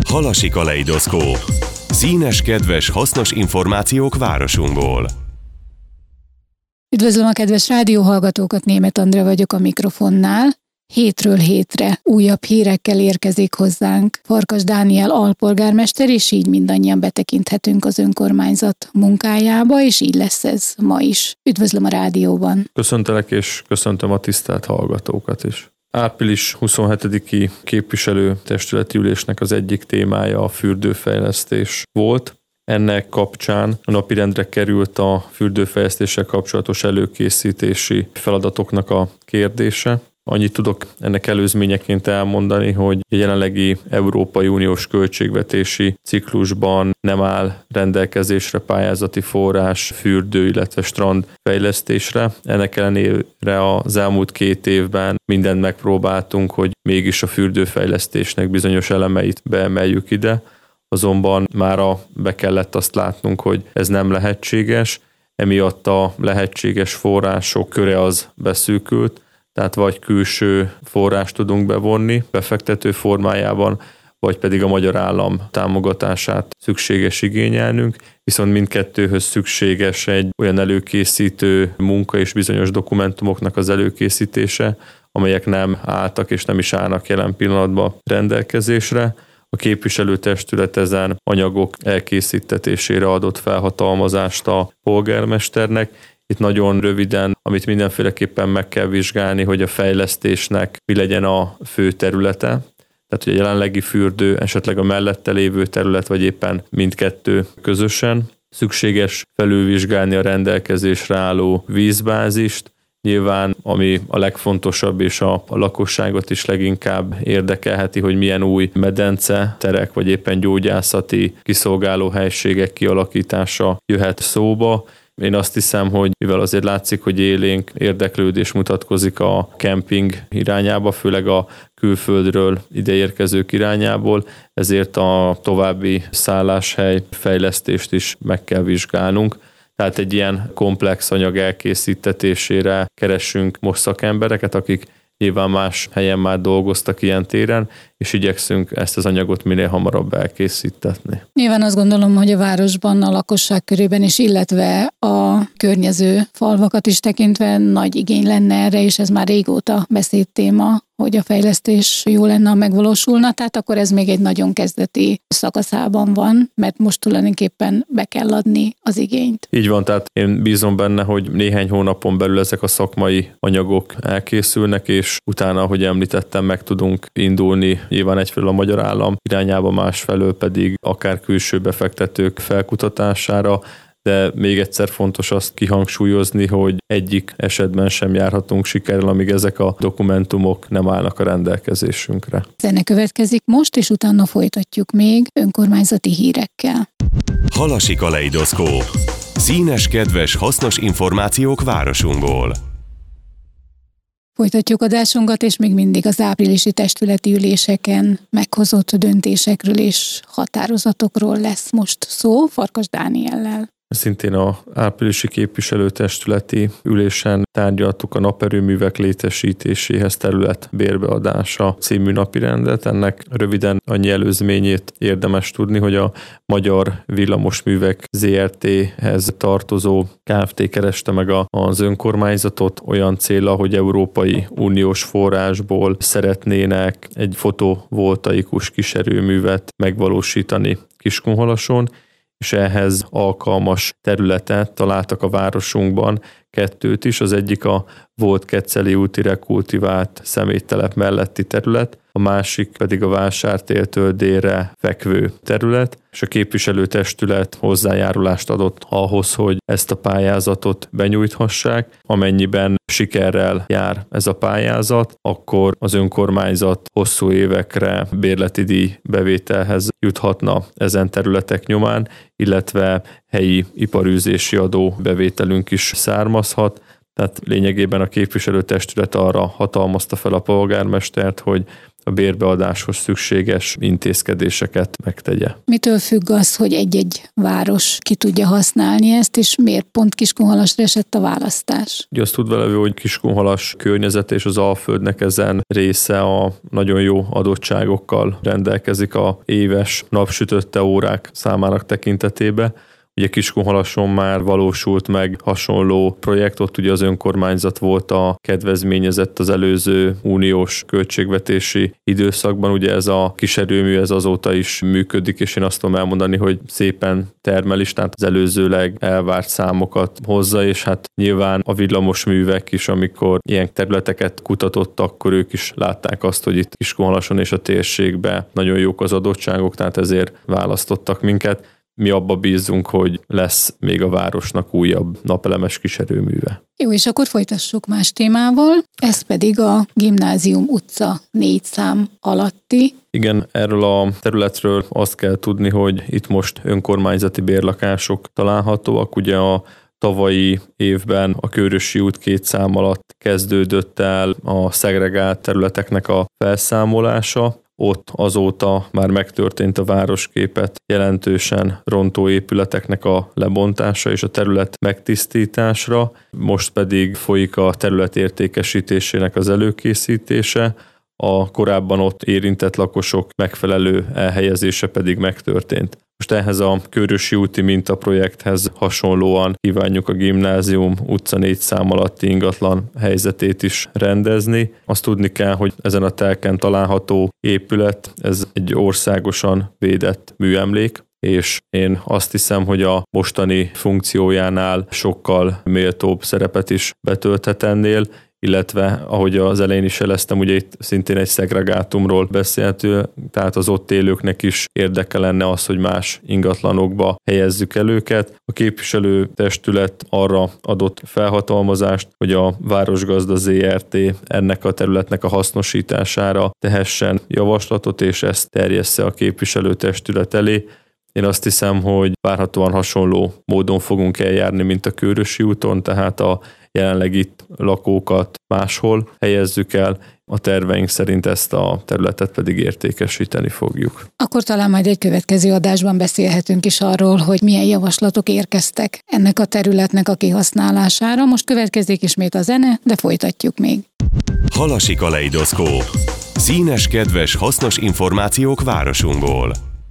Halasi kaleidoszkóp. Színes, kedves, hasznos információk városunkból. Üdvözlöm a kedves rádióhallgatókat, Németh Andrea vagyok a mikrofonnál. Hétről hétre újabb hírekkel érkezik hozzánk Farkas Dániel alpolgármester, és így mindannyian betekinthetünk az önkormányzat munkájába, és így lesz ez ma is. Üdvözlöm a rádióban. Köszöntelek, és köszöntöm a tisztelt hallgatókat is. Április 27-i képviselőtestületi ülésnek az egyik témája a fürdőfejlesztés volt. Ennek kapcsán a napirendre került a fürdőfejlesztéssel kapcsolatos előkészítési feladatoknak a kérdése. Annyit tudok ennek előzményeként elmondani, hogy a jelenlegi Európai Uniós költségvetési ciklusban nem áll rendelkezésre pályázati forrás fürdő, illetve strand fejlesztésre. Ennek ellenére az elmúlt 2 évben mindent megpróbáltunk, hogy mégis a fürdőfejlesztésnek bizonyos elemeit beemeljük ide, azonban mára be kellett azt látnunk, hogy ez nem lehetséges, emiatt a lehetséges források köre az beszűkült, tehát vagy külső forrást tudunk bevonni befektető formájában, vagy pedig a magyar állam támogatását szükséges igényelnünk, viszont mindkettőhöz szükséges egy olyan előkészítő munka és bizonyos dokumentumoknak az előkészítése, amelyek nem álltak és nem is állnak jelen pillanatban rendelkezésre. A képviselőtestület ezen anyagok elkészítetésére adott felhatalmazást a polgármesternek. Itt nagyon röviden, amit mindenféleképpen meg kell vizsgálni, hogy a fejlesztésnek mi legyen a fő területe. Tehát, hogy a jelenlegi fürdő, esetleg a mellette lévő terület, vagy éppen mindkettő közösen. Szükséges felülvizsgálni a rendelkezésre álló vízbázist. Nyilván, ami a legfontosabb és a lakosságot is leginkább érdekelheti, hogy milyen új medence, terek, vagy éppen gyógyászati kiszolgáló helységek kialakítása jöhet szóba. Én azt hiszem, hogy mivel azért látszik, hogy élénk érdeklődés mutatkozik a kemping irányába, főleg a külföldről ideérkezők irányából, ezért a további szálláshely fejlesztést is meg kell vizsgálnunk. Tehát egy ilyen komplex anyag elkészítetésére keressünk most szakembereket, akik nyilván más helyen már dolgoztak ilyen téren, és igyekszünk ezt az anyagot minél hamarabb elkészítetni. Nyilván azt gondolom, hogy a városban, a lakosság körében is, illetve a környező falvakat is tekintve nagy igény lenne erre, és ez már régóta beszédtéma, hogy a fejlesztés jó lenne, ha megvalósulna, tehát akkor ez még egy nagyon kezdeti szakaszában van, mert most tulajdonképpen be kell adni az igényt. Így van, tehát én bízom benne, hogy néhány hónapon belül ezek a szakmai anyagok elkészülnek, és utána, ahogy említettem, meg tudunk indulni nyilván egyfelől a magyar állam irányába, másfelől pedig akár külső befektetők felkutatására, de még egyszer fontos azt kihangsúlyozni, hogy egyik esetben sem járhatunk sikerrel, amíg ezek a dokumentumok nem állnak a rendelkezésünkre. Zene következik most, és utána folytatjuk még önkormányzati hírekkel. Halasi kaleidoszkóp. Színes, kedves, hasznos információk városunkból. Folytatjuk adásunkat, és még mindig az áprilisi testületi üléseken meghozott döntésekről és határozatokról lesz most szó Farkas Dániellel. Szintén az áprilisi képviselőtestületi ülésen tárgyaltuk a naperőművek létesítéséhez terület bérbeadása című napirendet. Ennek röviden annyi előzményét érdemes tudni, hogy a Magyar Villamosművek ZRT-hez tartozó Kft. Kereste meg az önkormányzatot olyan célra, hogy Európai Uniós forrásból szeretnének egy fotovoltaikus kiserőművet megvalósítani Kiskunhalason, és ehhez alkalmas területet találtak a városunkban, 2 is, az egyik a volt Ketszeli úti rekultivált személytelep melletti terület, a másik pedig a Vásártértől délre fekvő terület, és a képviselőtestület hozzájárulást adott ahhoz, hogy ezt a pályázatot benyújthassák. Amennyiben sikerrel jár ez a pályázat, akkor az önkormányzat hosszú évekre bérleti díj bevételhez juthatna ezen területek nyomán, illetve helyi iparűzési adó bevételünk is származhat. Tehát lényegében a képviselőtestület arra hatalmazta fel a polgármestert, hogy a bérbeadáshoz szükséges intézkedéseket megtegye. Mitől függ az, hogy egy-egy város ki tudja használni ezt, és miért pont Kiskunhalasra esett a választás? Ugye azt tudva levő, hogy Kiskunhalas környezet és az Alföldnek ezen része a nagyon jó adottságokkal rendelkezik a éves napsütötte órák számának tekintetében. Ugye Kiskunhalason már valósult meg hasonló projekt, ott ugye az önkormányzat volt a kedvezményezett az előző uniós költségvetési időszakban, ugye ez a kiserőmű ez azóta is működik, és én azt tudom elmondani, hogy szépen termel is, tehát az előzőleg elvárt számokat hozza, és hát nyilván a villamosművek is, amikor ilyen területeket kutatottak, akkor ők is látták azt, hogy itt Kiskunhalason és a térségben nagyon jók az adottságok, tehát ezért választottak minket. Mi abba bízunk, hogy lesz még a városnak újabb napelemes kiserőműve. Jó, és akkor folytassuk más témával, ez pedig a Gimnázium utca 4 szám alatti. Igen, erről a területről azt kell tudni, hogy itt most önkormányzati bérlakások találhatóak. Ugye a tavalyi évben a Kőrösi út 2 szám alatt kezdődött el a szegregált területeknek a felszámolása. Ott azóta már megtörtént a városképet jelentősen rontó épületeknek a lebontása és a terület megtisztításra, most pedig folyik a terület értékesítésének az előkészítése, a korábban ott érintett lakosok megfelelő elhelyezése pedig megtörtént. Most ehhez a Kőrösi úti mintaprojekthez hasonlóan kívánjuk a Gimnázium utca 4 szám alatti ingatlan helyzetét is rendezni. Azt tudni kell, hogy ezen a telken található épület, ez egy országosan védett műemlék, és én azt hiszem, hogy a mostani funkciójánál sokkal méltóbb szerepet is betölthet ennél, illetve ahogy az elején is jeleztem, ugye itt szintén egy szegregátumról beszélhető, tehát az ott élőknek is érdeke lenne az, hogy más ingatlanokba helyezzük el őket. A képviselőtestület arra adott felhatalmazást, hogy a Városgazda ZRT ennek a területnek a hasznosítására tehessen javaslatot, és ezt terjessze a képviselőtestület elé. Én azt hiszem, hogy várhatóan hasonló módon fogunk eljárni, mint a Kőrösi úton, tehát a jelenleg itt lakókat máshol helyezzük el, a terveink szerint ezt a területet pedig értékesíteni fogjuk. Akkor talán majd egy következő adásban beszélhetünk is arról, hogy milyen javaslatok érkeztek ennek a területnek a kihasználására. Most következik ismét a zene, de folytatjuk még. Halasi kaleidoszkóp. Színes, kedves, hasznos információk városunkból.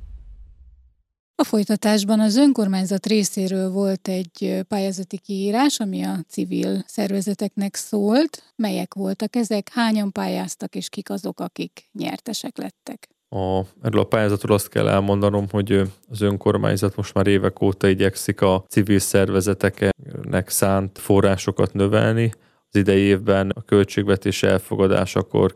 A folytatásban az önkormányzat részéről volt egy pályázati kiírás, ami a civil szervezeteknek szólt. Melyek voltak ezek? Hányan pályáztak, és kik azok, akik nyertesek lettek? Erről a pályázatról azt kell elmondanom, hogy az önkormányzat most már évek óta igyekszik a civil szervezeteknek szánt forrásokat növelni. Az idei évben a költségvetés elfogadásakor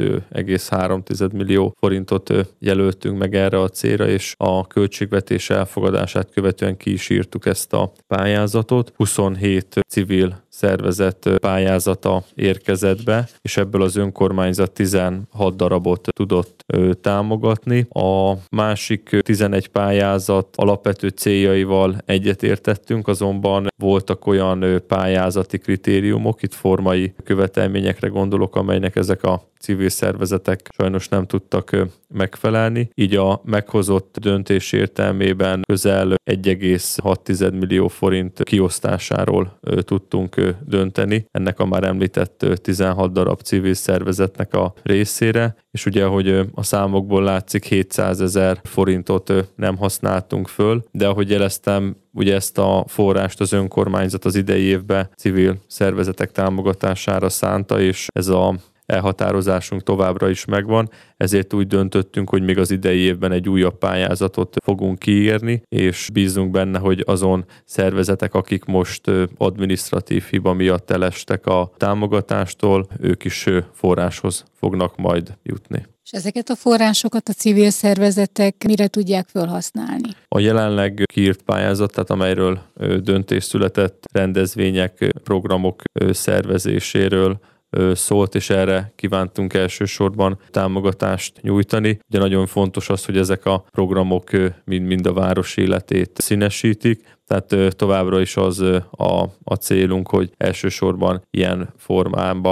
2,3 millió forintot jelöltünk meg erre a célra, és a költségvetés elfogadását követően ki is írtuk ezt a pályázatot. 27 civil szervezet pályázata érkezett be, és ebből az önkormányzat 16 darabot tudott támogatni. A másik 11 pályázat alapvető céljaival egyetértettünk, azonban voltak olyan pályázati kritériumok, itt formai követelményekre gondolok, amelynek ezek a civil szervezetek sajnos nem tudtak megfelelni. Így a meghozott döntés értelmében közel 1,6 millió forint kiosztásáról tudtunk dönteni. Ennek a már említett 16 darab civil szervezetnek a részére, és ugye, ahogy a számokból látszik, 700 000 forintot nem használtunk föl, de ahogy jeleztem, ugye ezt a forrást az önkormányzat az idei évben civil szervezetek támogatására szánta, és ez a elhatározásunk továbbra is megvan, ezért úgy döntöttünk, hogy még az idei évben egy újabb pályázatot fogunk kiírni, és bízunk benne, hogy azon szervezetek, akik most adminisztratív hiba miatt elestek a támogatástól, ők is forráshoz fognak majd jutni. És ezeket a forrásokat a civil szervezetek mire tudják felhasználni? A jelenleg kiírt pályázat, tehát amelyről döntés született, rendezvények, programok szervezéséről szólt, és erre kívántunk elsősorban támogatást nyújtani. Ugye nagyon fontos az, hogy ezek a programok mind a város életét színesítik, tehát továbbra is az a célunk, hogy elsősorban ilyen formában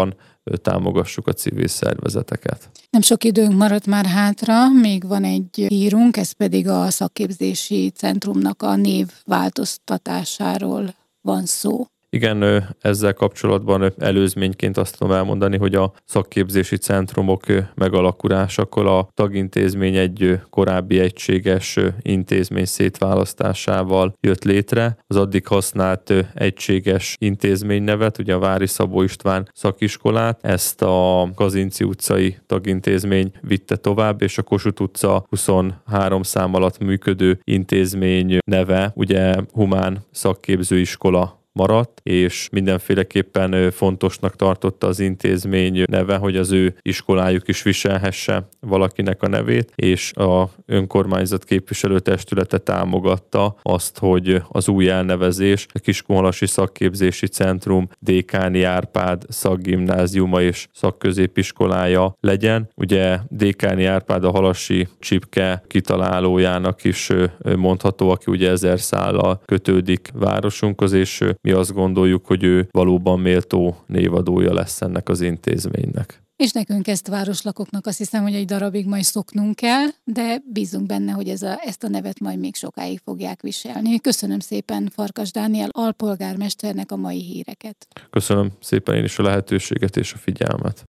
támogassuk a civil szervezeteket. Nem sok időnk maradt már hátra, még van egy hírunk, ez pedig a szakképzési centrumnak a név változtatásáról van szó. Igen, ezzel kapcsolatban előzményként azt tudom elmondani, hogy a szakképzési centrumok megalakulásakor a tagintézmény egy korábbi egységes intézmény szétválasztásával jött létre. Az addig használt egységes intézménynevet, ugye a Vári Szabó István szakiskolát, ezt a Kazinczy utcai tagintézmény vitte tovább, és a Kossuth utca 23 szám alatt működő intézmény neve, ugye Humán Szakképzőiskola maradt, és mindenféleképpen fontosnak tartotta az intézmény neve, hogy az ő iskolájuk is viselhesse valakinek a nevét, és a önkormányzat képviselőtestülete támogatta azt, hogy az új elnevezés a Kiskunhalasi Szakképzési Centrum Dékáni Árpád szakgimnáziuma és szakközépiskolája legyen. Ugye Dékáni Árpád a halasi csipke kitalálójának is mondható, aki ugye 1000 szállal kötődik városunkhoz, és mi azt gondoljuk, hogy ő valóban méltó névadója lesz ennek az intézménynek. És nekünk ezt városlakoknak azt hiszem, hogy egy darabig majd szoknunk kell, de bízunk benne, hogy ezt a nevet majd még sokáig fogják viselni. Köszönöm szépen Farkas Dániel alpolgármesternek a mai híreket. Köszönöm szépen én is a lehetőséget és a figyelmet.